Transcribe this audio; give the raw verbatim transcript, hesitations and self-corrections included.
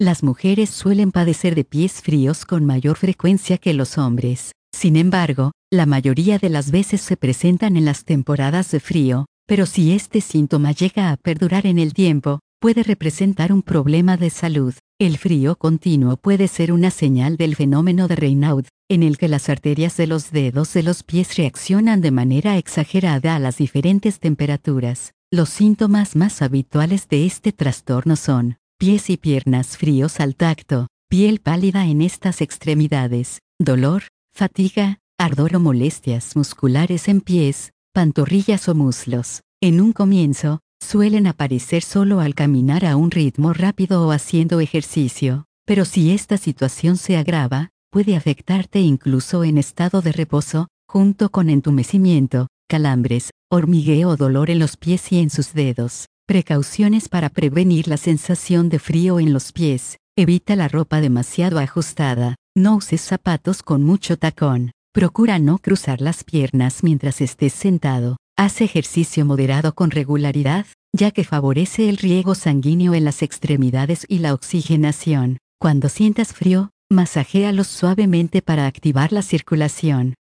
Las mujeres suelen padecer de pies fríos con mayor frecuencia que los hombres. Sin embargo, la mayoría de las veces se presentan en las temporadas de frío, pero si este síntoma llega a perdurar en el tiempo, puede representar un problema de salud. El frío continuo puede ser una señal del fenómeno de Raynaud, en el que las arterias de los dedos de los pies reaccionan de manera exagerada a las diferentes temperaturas. Los síntomas más habituales de este trastorno son pies y piernas fríos al tacto, piel pálida en estas extremidades, dolor, fatiga, ardor o molestias musculares en pies, pantorrillas o muslos. En un comienzo, suelen aparecer solo al caminar a un ritmo rápido o haciendo ejercicio, pero si esta situación se agrava, puede afectarte incluso en estado de reposo, junto con entumecimiento, calambres, hormigueo o dolor en los pies y en sus dedos. Precauciones para prevenir la sensación de frío en los pies. Evita la ropa demasiado ajustada. No uses zapatos con mucho tacón. Procura no cruzar las piernas mientras estés sentado. Haz ejercicio moderado con regularidad, ya que favorece el riego sanguíneo en las extremidades y la oxigenación. Cuando sientas frío, masajéalos suavemente para activar la circulación.